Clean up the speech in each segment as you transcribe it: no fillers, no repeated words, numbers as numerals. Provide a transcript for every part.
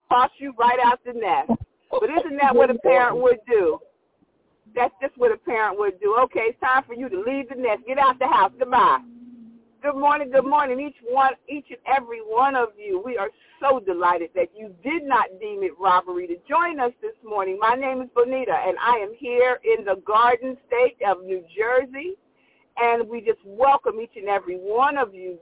toss you right out the nest. But isn't that what a parent would do? That's just what a parent would do. Okay, it's time for you to leave the nest. Get out the house. Goodbye. Good morning, each and every one of you. We are so delighted that you did not deem it robbery to join us this morning. My name is Bonita, and I am here in the Garden State of New Jersey, and we just welcome each and every one of you.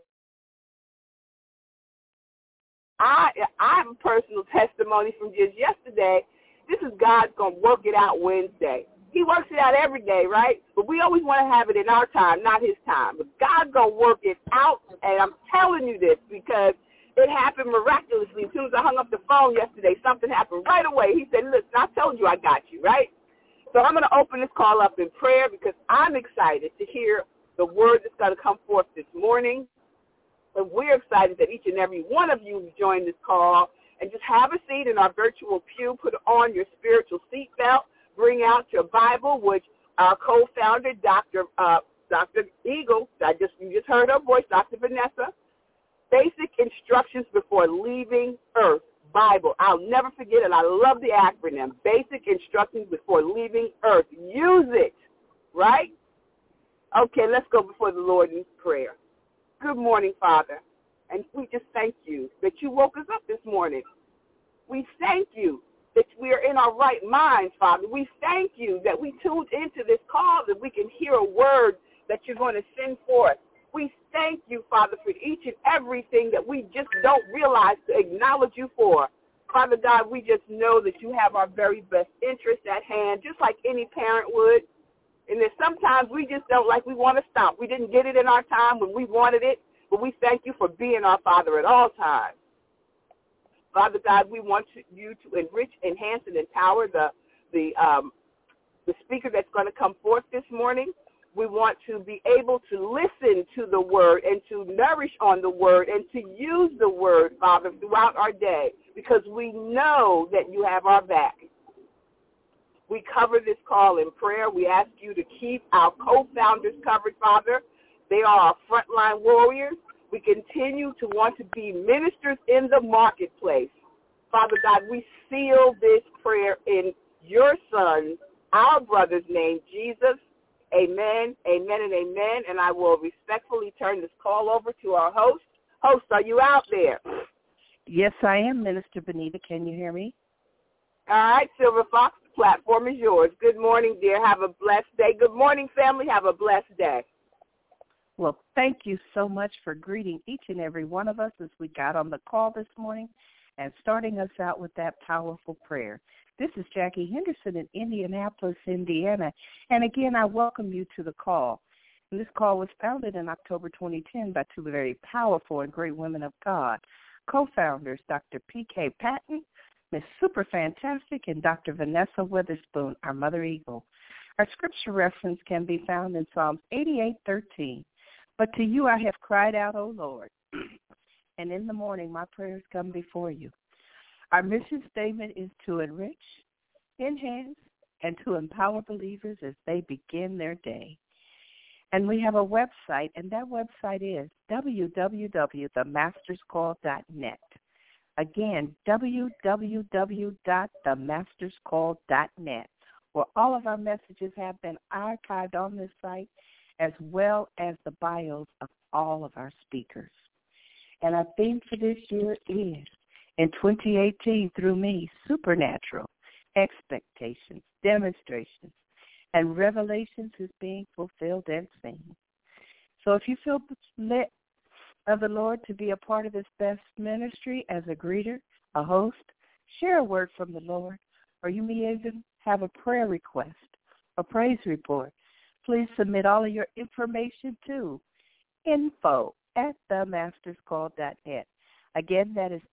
I have a personal testimony from just yesterday. This is God's going to work it out Wednesday. He works it out every day, right? But we always want to have it in our time, not his time. But God's going to work it out, and I'm telling you this because it happened miraculously. As soon as I hung up the phone yesterday, something happened right away. He said, listen, I told you I got you, right? So I'm going to open this call up in prayer because I'm excited to hear the word that's going to come forth this morning. And we're excited that each and every one of you joined this call. And just have a seat in our virtual pew, put on your spiritual seatbelt, bring out your Bible, which our co-founder, Dr. Eagle, you just heard her voice, Dr. Vanessa, Basic Instructions Before Leaving Earth, Bible. I'll never forget it. I love the acronym, Basic Instructions Before Leaving Earth. Use it, right? Okay, let's go before the Lord in prayer. Good morning, Father. And we just thank you that you woke us up this morning. We thank you that we are in our right minds, Father. We thank you that we tuned into this call, that we can hear a word that you're going to send forth. We thank you, Father, for each and everything that we just don't realize to acknowledge you for. Father God, we just know that you have our very best interest at hand, just like any parent would. And that sometimes we just don't we want to stop. We didn't get it in our time when we wanted it. But we thank you for being our Father at all times. Father God, we want you to enrich, enhance, and empower the speaker that's going to come forth this morning. We want to be able to listen to the word and to nourish on the word and to use the word, Father, throughout our day because we know that you have our back. We cover this call in prayer. We ask you to keep our co-founders covered, Father. They are our frontline warriors. We continue to want to be ministers in the marketplace. Father God, we seal this prayer in your Son, our brother's name, Jesus. Amen, amen, and amen. And I will respectfully turn this call over to our host. Host, are you out there? Yes, I am, Minister Benita. Can you hear me? All right, Silver Fox, the platform is yours. Good morning, dear. Have a blessed day. Good morning, family. Have a blessed day. Well, thank you so much for greeting each and every one of us as we got on the call this morning and starting us out with that powerful prayer. This is Jackie Henderson in Indianapolis, Indiana. And again, I welcome you to the call. And this call was founded in October 2010 by two very powerful and great women of God, co-founders Dr. P.K. Patton, Miss Super Fantastic, and Dr. Vanessa Witherspoon, our Mother Eagle. Our scripture reference can be found in Psalms 88:13. But to you I have cried out, O Lord, and in the morning my prayers come before you. Our mission statement is to enrich, enhance, and to empower believers as they begin their day. And we have a website, and that website is www.themasterscall.net. Again, www.themasterscall.net, where all of our messages have been archived on this site, as well as the bios of all of our speakers. And our theme for this year is, in 2018, through me, supernatural expectations, demonstrations, and revelations is being fulfilled and seen. So if you feel lit of the Lord to be a part of this best ministry as a greeter, a host, share a word from the Lord, or you may even have a prayer request, a praise report, please submit all of your information to info@themasterscall.net. Again, that is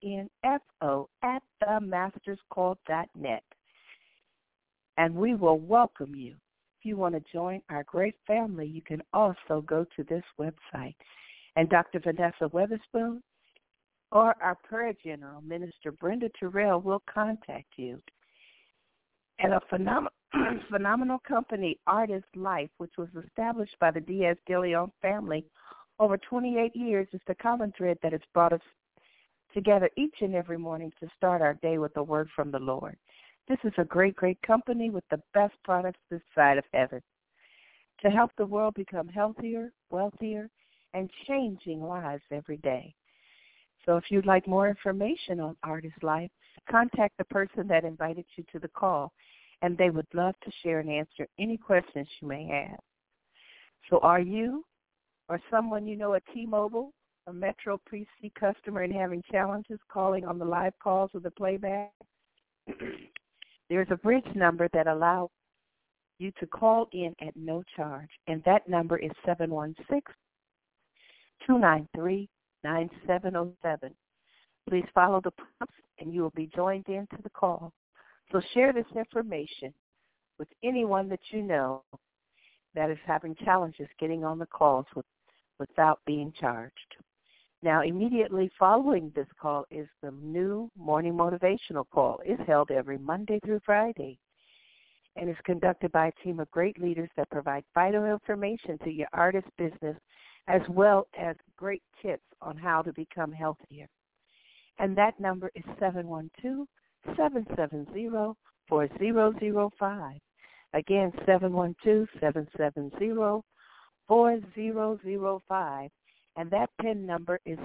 info@themasterscall.net. And we will welcome you. If you want to join our great family, you can also go to this website. And Dr. Vanessa Witherspoon or our prayer general, Minister Brenda Terrell, will contact you. And a phenomenal company, Artist Life, which was established by the Diaz de Leon family over 28 years, is the common thread that has brought us together each and every morning to start our day with a word from the Lord. This is a great, great company with the best products this side of heaven to help the world become healthier, wealthier, and changing lives every day. So if you'd like more information on Artist Life, contact the person that invited you to the call, and they would love to share and answer any questions you may have. So are you or someone you know a T-Mobile or Metro PC customer and having challenges calling on the live calls or the playback? There's a bridge number that allows you to call in at no charge, and that number is 716-293-9707. Please follow the prompts, and you will be joined into the call. So share this information with anyone that you know that is having challenges getting on the calls without being charged. Now, immediately following this call is the new morning motivational call. It's held every Monday through Friday and is conducted by a team of great leaders that provide vital information to your artist business as well as great tips on how to become healthier. And that number is 712-770-4005. Again, 712-770-4005. And that PIN number is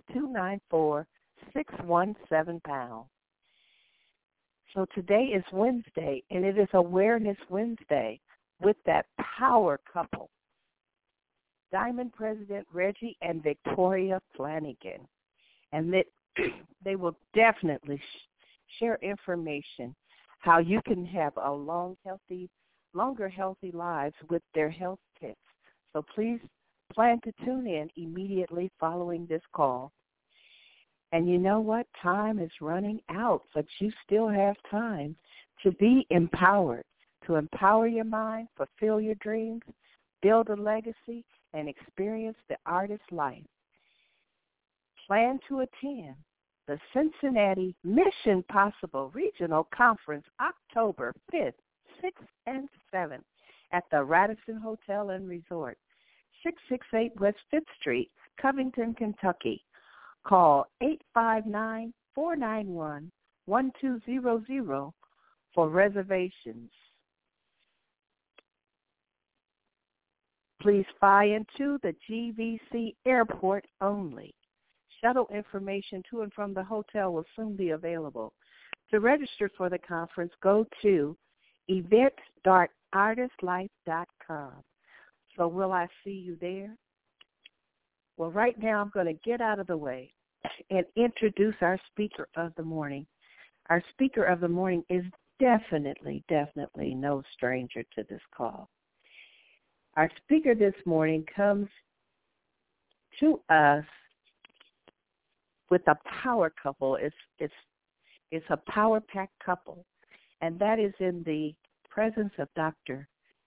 294617#. So today is Wednesday, and it is Awareness Wednesday with that power couple, Diamond President Reggie and Victoria Flanagan. And they will definitely share information how you can have a longer healthy lives with their health tips. So please plan to tune in immediately following this call. And you know what? Time is running out, but you still have time to be empowered, to empower your mind, fulfill your dreams, build a legacy, and experience the artist life. Plan to attend the Cincinnati Mission Possible Regional Conference October 5th, 6th, and 7th at the Radisson Hotel and Resort, 668 West 5th Street, Covington, Kentucky. Call 859-491-1200 for reservations. Please fly into the GVC Airport only. Shuttle information to and from the hotel will soon be available. To register for the conference, go to event.artistlife.com. So will I see you there? Well, right now I'm going to get out of the way and introduce our speaker of the morning. Our speaker of the morning is definitely no stranger to this call. Our speaker this morning comes to us with a power couple. It's a power-packed couple, and that is in the presence of Dr.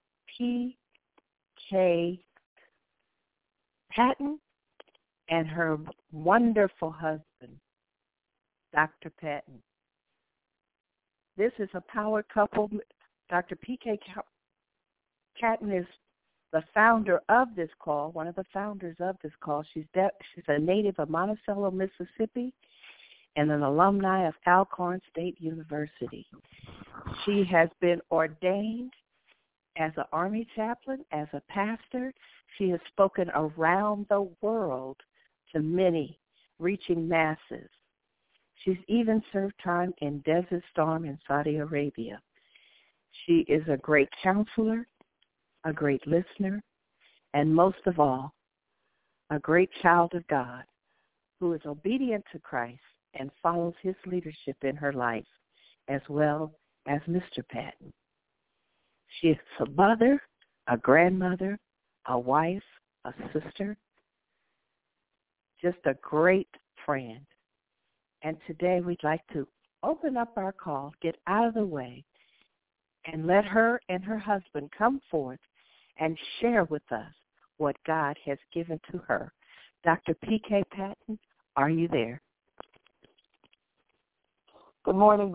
P.K. Patton and her wonderful husband, Dr. Patton. This is a power couple. Dr. P.K. Patton is the founder of this call, one of the founders of this call. She's a native of Monticello, Mississippi, and an alumni of Alcorn State University. She has been ordained as an Army chaplain, as a pastor. She has spoken around the world to many, reaching masses. She's even served time in Desert Storm in Saudi Arabia. She is a great counselor, a great listener, and most of all, a great child of God who is obedient to Christ and follows his leadership in her life, as well as Mr. Patton. She is a mother, a grandmother, a wife, a sister, just a great friend. And today we'd like to open up our call, get out of the way, and let her and her husband come forth and share with us what God has given to her. Dr. P.K. Patton, are you there? Good morning,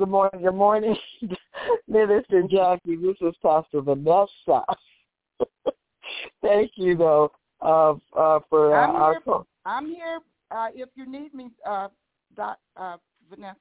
Minister Jackie. This is Pastor Vanessa. Thank you, though, for our call. I'm here if you need me, Vanessa?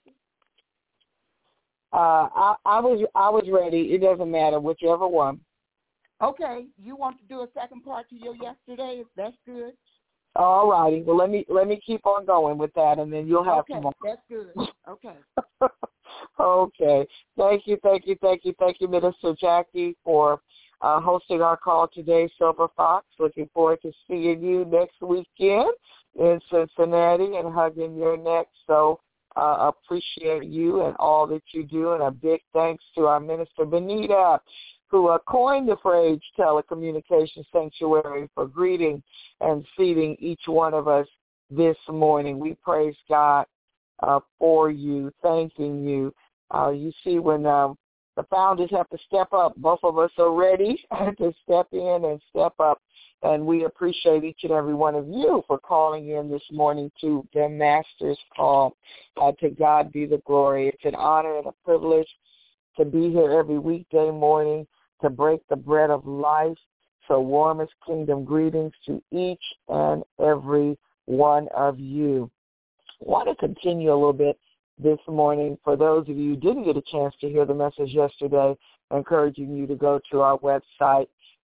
I was ready. It doesn't matter, whichever one. Okay, you want to do a second part to your yesterday? That's good. All righty. Well, let me keep on going with that, and then you'll have some more. That's good. Okay. Okay. Thank you, Minister Jackie, for hosting our call today, Silver Fox. Looking forward to seeing you next weekend in Cincinnati and hugging your neck. So appreciate you and all that you do, and a big thanks to our Minister Benita, who coined the phrase telecommunication sanctuary, for greeting and feeding each one of us this morning. We praise God for you, thanking you. You see, when the founders have to step up, both of us are ready to step in and step up. And we appreciate each and every one of you for calling in this morning to the Master's Call. To God be the glory. It's an honor and a privilege to be here every weekday morning to break the bread of life. So warmest kingdom greetings to each and every one of you. I want to continue a little bit this morning. For those of you who didn't get a chance to hear the message yesterday, encouraging you to go to our website,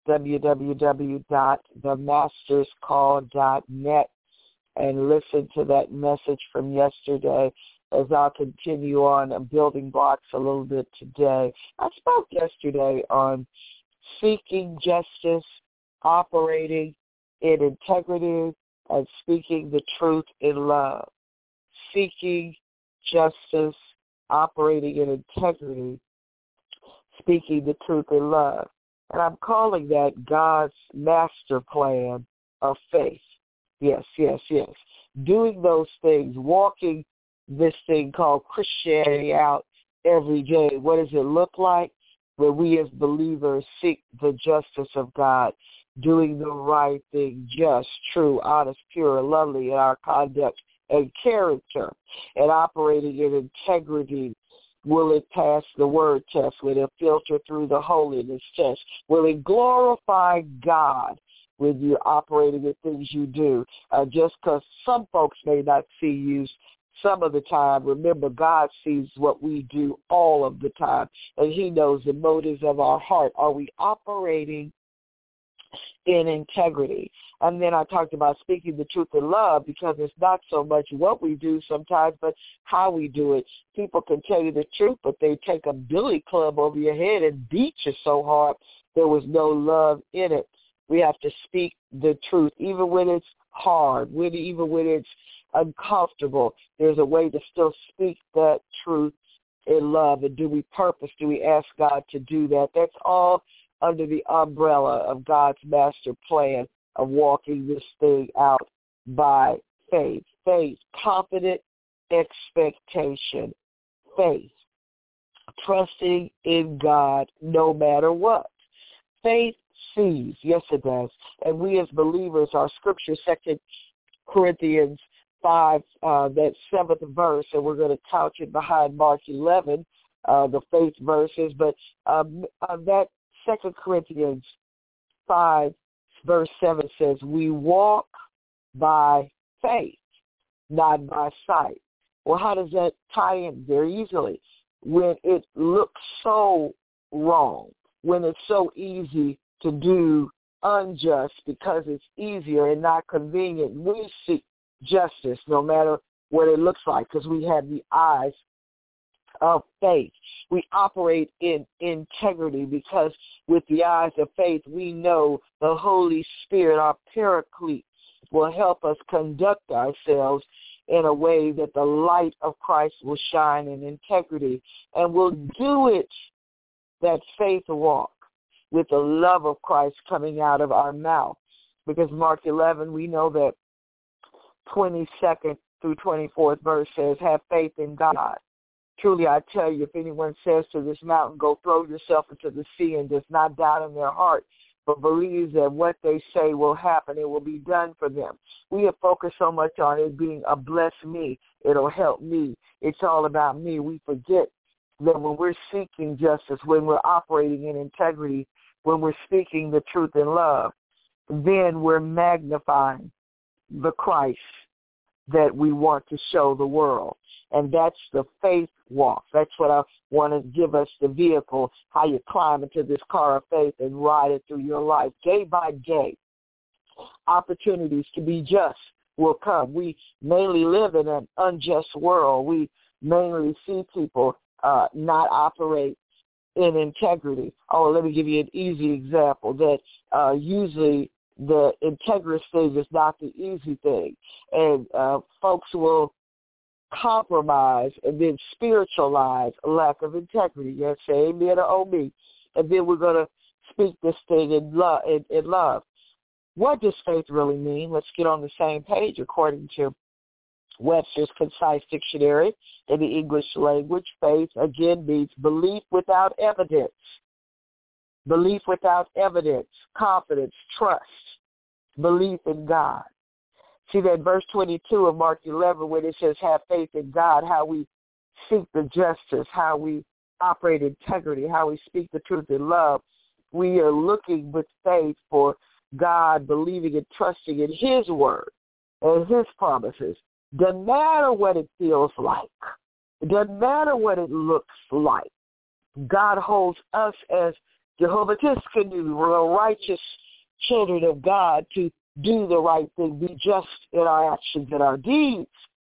www.themasterscall.net, and listen to that message from yesterday as I'll continue on building blocks a little bit today. I spoke yesterday on seeking justice, operating in integrity, and speaking the truth in love. Seeking justice, operating in integrity, speaking the truth in love. And I'm calling that God's master plan of faith. Yes. Doing those things, walking this thing called Christianity out every day. What does it look like? Where we as believers seek the justice of God, doing the right thing, just, true, honest, pure, lovely in our conduct and character, and operating in integrity. Will it pass the word test? Will it filter through the holiness test? Will it glorify God when you're operating in things you do? Just because some folks may not see you some of the time, remember, God sees what we do all of the time, and he knows the motives of our heart. Are we operating in integrity? And then I talked about speaking the truth in love, because it's not so much what we do sometimes, but how we do it. People can tell you the truth, but they take a billy club over your head and beat you so hard there was no love in it. We have to speak the truth, even when it's hard, even when it's uncomfortable. There's a way to still speak that truth in love. And do we purpose? Do we ask God to do that? That's all under the umbrella of God's master plan of walking this thing out by faith. Faith, confident expectation. Faith, trusting in God no matter what. Faith sees. Yes, it does. And we as believers, our scripture, 2 Corinthians 5, that 7th verse, and we're going to couch it behind Mark 11, the faith verses, but that 2 Corinthians 5, verse 7 says, we walk by faith, not by sight. Well, how does that tie in? Very easily. When it looks so wrong, when it's so easy to do unjust because it's easier and not convenient, we seek justice no matter what it looks like, because we have the eyes of faith. We operate in integrity because with the eyes of faith, we know the Holy Spirit, our Paraclete, will help us conduct ourselves in a way that the light of Christ will shine in integrity. And we'll do it, that faith walk, with the love of Christ coming out of our mouth. Because Mark 11, we know that 22nd through 24th verse says, have faith in God. Truly, I tell you, if anyone says to this mountain, go throw yourself into the sea, and does not doubt in their heart, but believes that what they say will happen, it will be done for them. We have focused so much on it being a bless me, it'll help me. It's all about me. We forget that when we're seeking justice, when we're operating in integrity, when we're speaking the truth in love, then we're magnifying the Christ, that we want to show the world. And that's the faith walk. That's what I want to give us, the vehicle, how you climb into this car of faith and ride it through your life day by day. Opportunities to be just will come. We mainly live in an unjust world. We mainly see people not operate in integrity. Oh, let me give you an easy example that usually the integrous thing is not the easy thing. And folks will compromise and then spiritualize a lack of integrity. Yes, say amen or oh me. And then we're going to speak this thing in love. What does faith really mean? Let's get on the same page. According to Webster's Concise Dictionary in the English language, faith again means belief without evidence. Belief without evidence, confidence, trust, belief in God. See that verse 22 of Mark 11 when it says have faith in God, how we seek the justice, how we operate integrity, how we speak the truth in love. We are looking with faith for God, believing and trusting in his word and his promises. Doesn't matter what it feels like. It doesn't matter what it looks like. God holds us as Jehovah Tiskanu, righteous children of God, to do the right thing, be just in our actions and our deeds,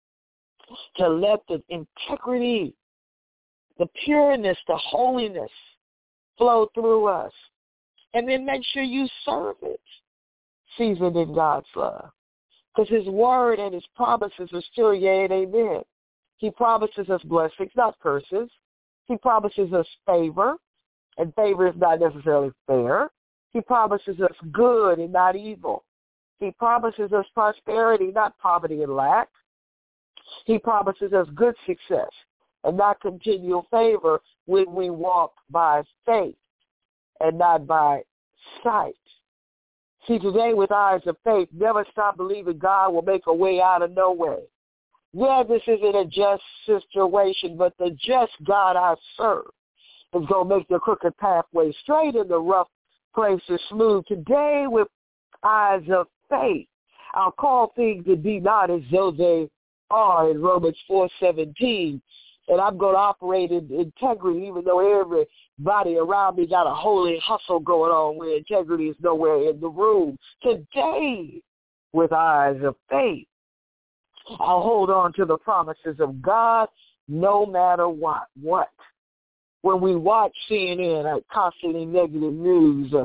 to let the integrity, the pureness, the holiness flow through us. And then make sure you serve it, seasoned in God's love. Because his word and his promises are still yea and amen. He promises us blessings, not curses. He promises us favor, and favor is not necessarily fair. He promises us good and not evil. He promises us prosperity, not poverty and lack. He promises us good success and not continual favor when we walk by faith and not by sight. See, today with eyes of faith, never stop believing God will make a way out of no way. Yeah, this isn't a just situation, but the just God I serve is going to make the crooked pathway straight and the rough places smooth. Today with eyes of faith, I'll call things that be not as though they are in Romans 4:17. And I'm going to operate in integrity, even though everybody around me got a holy hustle going on where integrity is nowhere in the room. Today, with eyes of faith, I'll hold on to the promises of God no matter what. When we watch CNN, constantly negative news,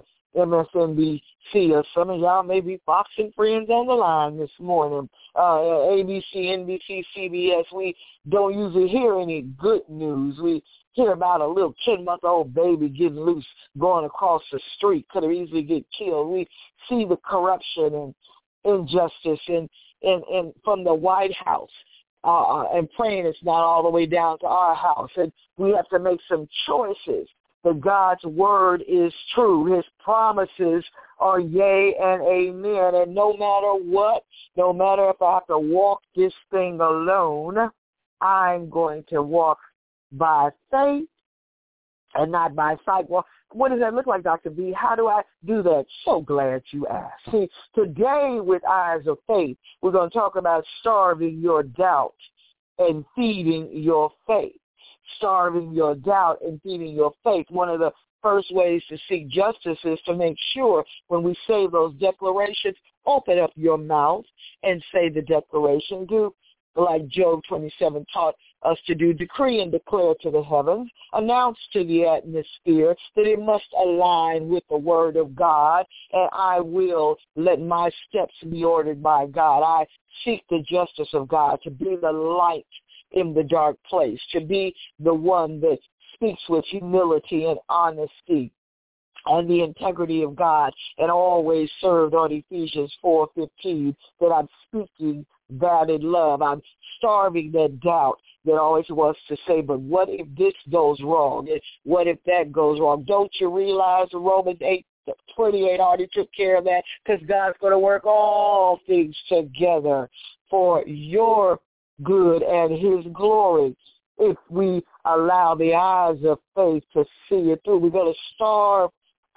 MSNBC, or some of y'all may be Fox and Friends on the line this morning, ABC, NBC, CBS, we don't usually hear any good news. We hear about a little 10-month-old baby getting loose, going across the street, could have easily get killed. We see the corruption and injustice and from the White House, and praying it's not all the way down to our house. And we have to make some choices. But God's word is true. His promises are yea and amen. And no matter what, no matter if I have to walk this thing alone, I'm going to walk by faith and not by sight. Well, what does that look like, Dr. B? How do I do that? So glad you asked. See, today with Eyes of Faith, we're going to talk about starving your doubt and feeding your faith. Starving your doubt and feeding your faith. One of the first ways to seek justice is to make sure when we say those declarations, open up your mouth and say the declaration. Do like Job 27 taught us to do, decree and declare to the heavens, announce to the atmosphere that it must align with the word of God, and I will let my steps be ordered by God. I seek the justice of God, to be the light in the dark place, to be the one that speaks with humility and honesty and the integrity of God, and always served on Ephesians 4:15, that I'm speaking that in love. I'm starving that doubt that always wants to say, but what if this goes wrong? And what if that goes wrong? Don't you realize Romans 8:28 already took care of that? Because God's going to work all things together for your good and his glory. If we allow the eyes of faith to see it through, we're going to starve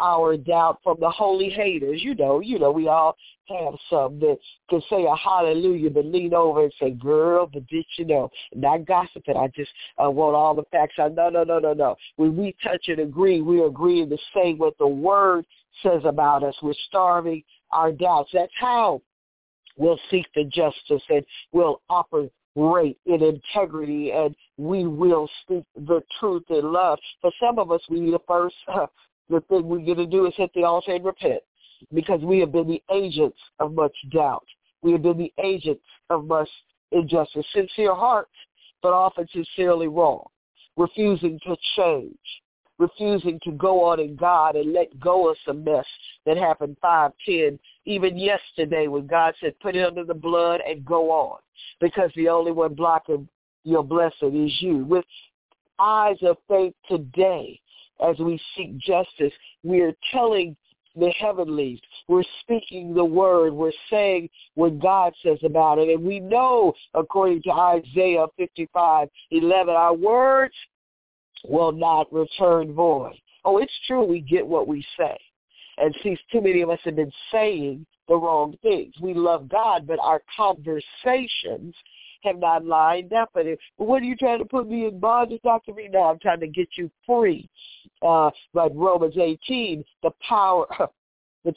our doubt from the holy haters. You know, we all have some that can say a hallelujah, but lean over and say, girl, but did you know? Not gossiping. I just want all the facts. No. When we touch and agree, we're agreeing to say what the word says about us. We're starving our doubts. That's how we'll seek the justice, and we'll operate in integrity, and we will speak the truth in love. For some of us, we need the thing we're going to do is hit the altar and repent, because we have been the agents of much doubt. We have been the agents of much injustice. Sincere hearts, but often sincerely wrong. Refusing to change. Refusing to go on in God and let go of some mess that happened 5, 10, even yesterday when God said, put it under the blood and go on, because the only one blocking your blessing is you. With eyes of faith today, as we seek justice, we are telling the heavenlies, we're speaking the word, we're saying what God says about it, and we know, according to Isaiah 55:11, our words will not return void. Oh, it's true, we get what we say. And see, too many of us have been saying the wrong things. We love God, but our conversations have not lined up. And what are you trying to put me in bondage, Dr. Reed? No, I'm trying to get you free. Like Romans 18, the power, the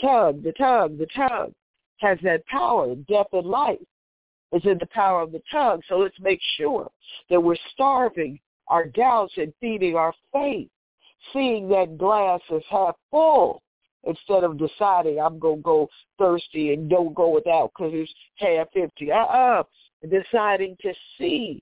tongue has that power. Death and life is in the power of the tongue. So let's make sure that we're starving our doubts and feeding our faith, seeing that glass is half full instead of deciding I'm going to go thirsty and don't go without because it's half empty. Deciding to see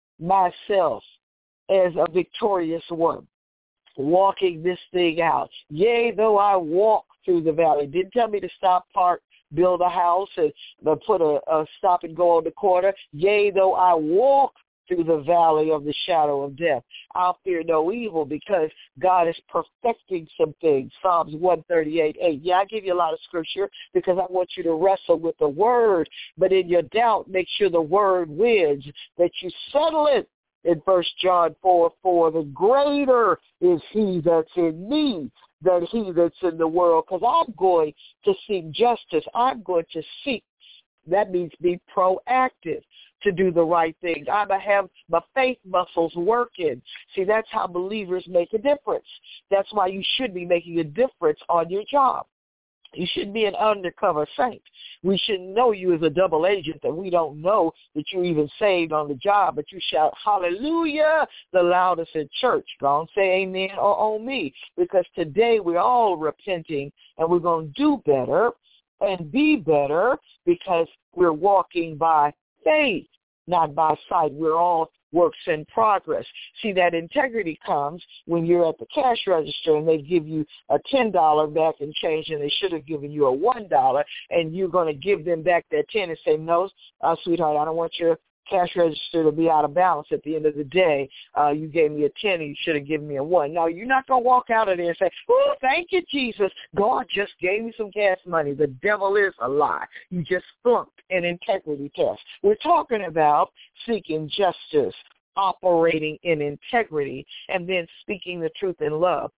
myself as a victorious one, walking this thing out. Yea, though I walk through the valley. Didn't tell me to stop, park, build a house, and put a stop and go on the corner. Yea, though I walk through the valley of the shadow of death, I'll fear no evil, because God is perfecting some things. Psalms 138:8. Yeah, I give you a lot of scripture because I want you to wrestle with the word. But in your doubt, make sure the word wins, that you settle it in 1 John 4:4. The greater is he that's in me than he that's in the world, because I'm going to seek justice. I'm going to seek. That means be proactive to do the right things. I'm going to have my faith muscles working. See, that's how believers make a difference. That's why you should be making a difference on your job. You shouldn't be an undercover saint. We shouldn't know you as a double agent, that we don't know that you're even saved on the job, but you shout hallelujah the loudest in church. Go on, say amen or on me, because today we're all repenting, and we're going to do better and be better, because we're walking by faith, not by sight. We're all works in progress. See, that integrity comes when you're at the cash register and they give you a $10 back in change, and they should have given you a $1, and you're going to give them back that 10 and say, no, sweetheart, I don't want your cash register to be out of balance at the end of the day. You gave me a 10 and you should have given me a 1. No, you're not going to walk out of there and say, oh, thank you, Jesus. God just gave me some gas money. The devil is a lie. You just flunked an integrity test. We're talking about seeking justice, operating in integrity, and then speaking the truth in love.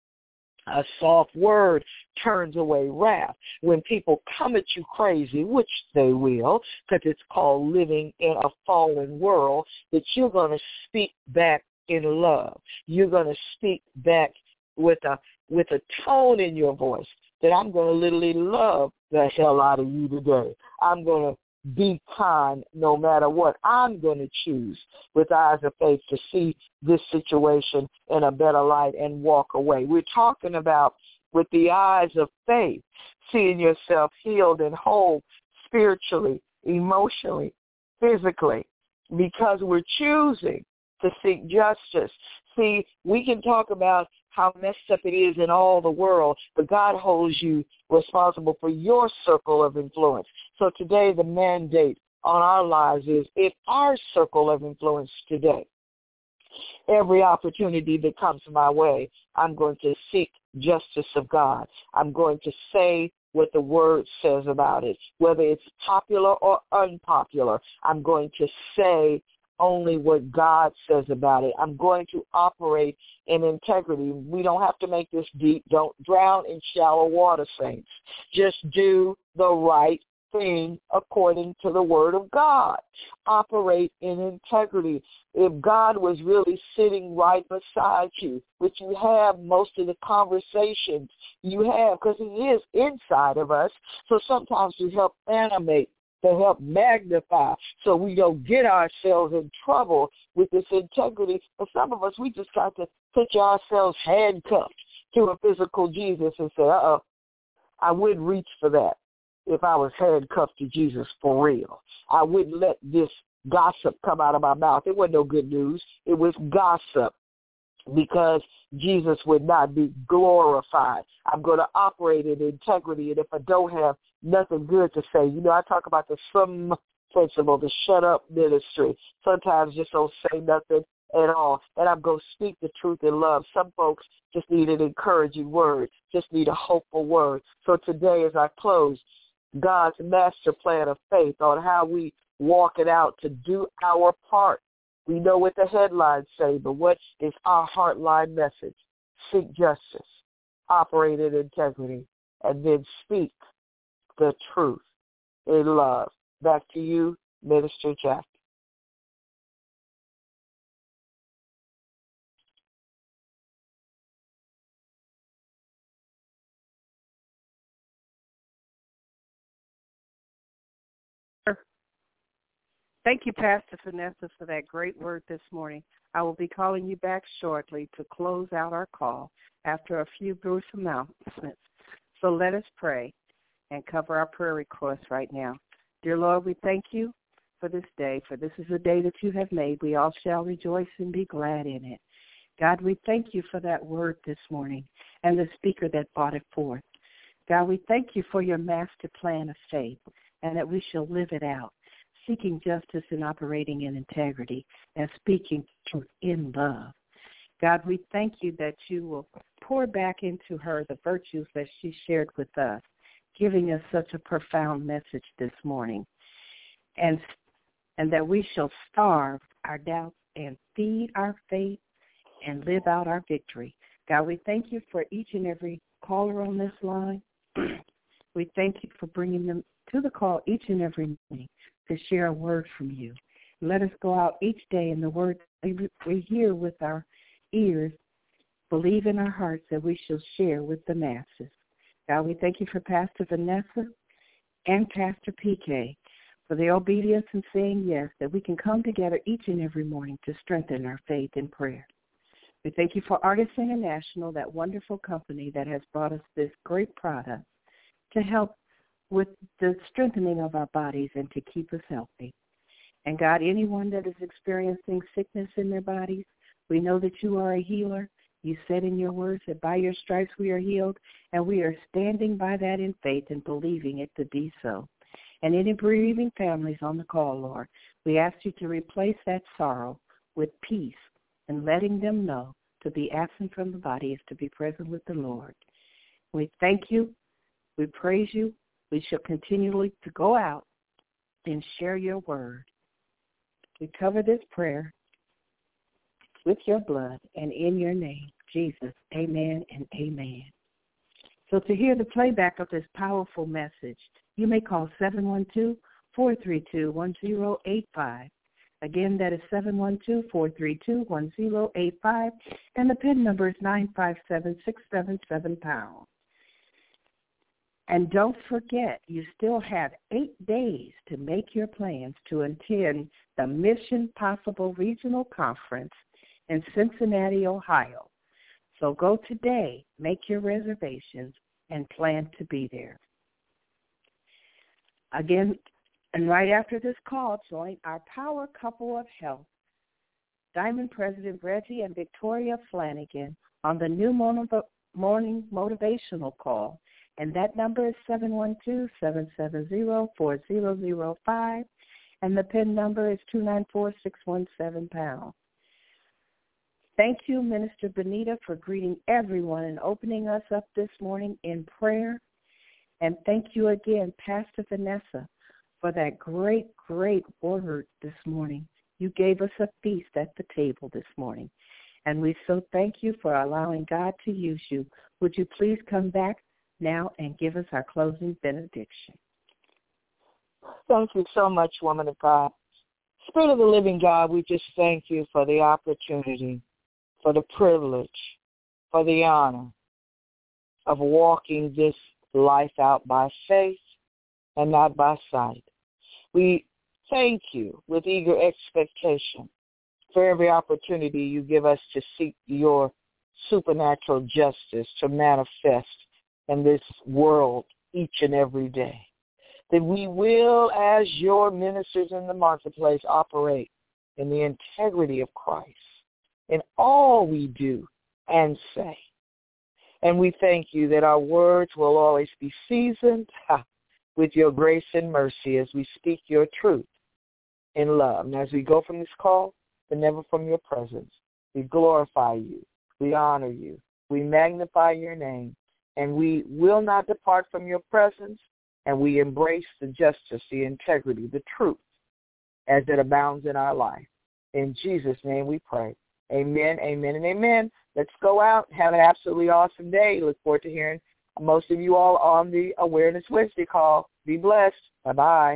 A soft word turns away wrath. When people come at you crazy, which they will, because it's called living in a fallen world, that you're going to speak back in love. You're going to speak back with a tone in your voice that I'm going to literally love the hell out of you today. I'm going to be kind no matter what. I'm going to choose with eyes of faith to see this situation in a better light and walk away. We're talking about with the eyes of faith, seeing yourself healed and whole spiritually, emotionally, physically, because we're choosing to seek justice. See, we can talk about how messed up it is in all the world, but God holds you responsible for your circle of influence. So today the mandate on our lives is, in our circle of influence today, every opportunity that comes my way, I'm going to seek justice of God. I'm going to say what the word says about it, whether it's popular or unpopular. I'm going to say only what God says about it. I'm going to operate in integrity. We don't have to make this deep. Don't drown in shallow water, saints. Just do the right thing according to the word of God. Operate in integrity. If God was really sitting right beside you, which you have most of the conversations you have, because he is inside of us, so sometimes we help animate, to help magnify, so we don't get ourselves in trouble with this integrity. For some of us, we just got to picture ourselves handcuffed to a physical Jesus and say, I wouldn't reach for that if I was handcuffed to Jesus for real. I wouldn't let this gossip come out of my mouth. It wasn't no good news. It was gossip, because Jesus would not be glorified. I'm going to operate in integrity, and if I don't have nothing good to say, I talk about the SUM principle, the shut up ministry. Sometimes just don't say nothing at all, and I'm going to speak the truth in love. Some folks just need an encouraging word, just need a hopeful word. So today, as I close, God's master plan of faith on how we walk it out to do our part. We know what the headlines say, but what is our heartline message? Seek justice, operate in integrity, and then speak the truth in love. Back to you, Minister Jack. Thank you, Pastor Vanessa, for that great word this morning. I will be calling you back shortly to close out our call after a few brief announcements. So let us pray and cover our prayer requests right now. Dear Lord, we thank you for this day, for this is a day that you have made. We all shall rejoice and be glad in it. God, we thank you for that word this morning and the speaker that brought it forth. God, we thank you for your master plan of faith and that we shall live it out, seeking justice and operating in integrity and speaking truth in love. God, we thank you that you will pour back into her the virtues that she shared with us, giving us such a profound message this morning, and that we shall starve our doubts and feed our faith and live out our victory. God, we thank you for each and every caller on this line. We thank you for bringing them to the call each and every morning to share a word from you. Let us go out each day in the word we hear with our ears, believe in our hearts that we shall share with the masses. God, we thank you for Pastor Vanessa and Pastor PK for their obedience and saying yes, that we can come together each and every morning to strengthen our faith in prayer. We thank you for Artists International, that wonderful company that has brought us this great product to help with the strengthening of our bodies and to keep us healthy. And God, anyone that is experiencing sickness in their bodies, we know that you are a healer. You said in your words that by your stripes we are healed, and we are standing by that in faith and believing it to be so. And any bereaving families on the call, Lord, we ask you to replace that sorrow with peace and letting them know to be absent from the body is to be present with the Lord. We thank you. We praise you. We shall continually to go out and share your word. We cover this prayer with your blood and in your name, Jesus. Amen and amen. So to hear the playback of this powerful message, you may call 712-432-1085. Again, that is 712-432-1085, and the PIN number is 957-677#. And don't forget, you still have 8 days to make your plans to attend the Mission Possible Regional Conference in Cincinnati, Ohio. So go today, make your reservations, and plan to be there. Again, and right after this call, join our power couple of health, Diamond President Reggie and Victoria Flanagan, on the new morning motivational call. And that number is 712-770-4005, and the PIN number is 294617#. Thank you, Minister Benita, for greeting everyone and opening us up this morning in prayer. And thank you again, Pastor Vanessa, for that great, great word this morning You gave us a feast at the table this morning. And we so thank you for allowing God to use you. Would you please come back now and give us our closing benediction? Thank you so much, woman of God. Spirit of the living God, we just thank you for the opportunity, for the privilege, for the honor of walking this life out by faith and not by sight. We thank you with eager expectation for every opportunity you give us to seek your supernatural justice to manifest in this world each and every day. That we will, as your ministers in the marketplace, operate in the integrity of Christ in all we do and say. And we thank you that our words will always be seasoned with your grace and mercy as we speak your truth in love. And as we go from this call, but never from your presence, we glorify you, we honor you, we magnify your name, and we will not depart from your presence, and we embrace the justice, the integrity, the truth as it abounds in our life. In Jesus' name we pray. Amen, amen, and amen. Let's go out. Have an absolutely awesome day. Look forward to hearing most of you all on the Awareness Wednesday call. Be blessed. Bye-bye.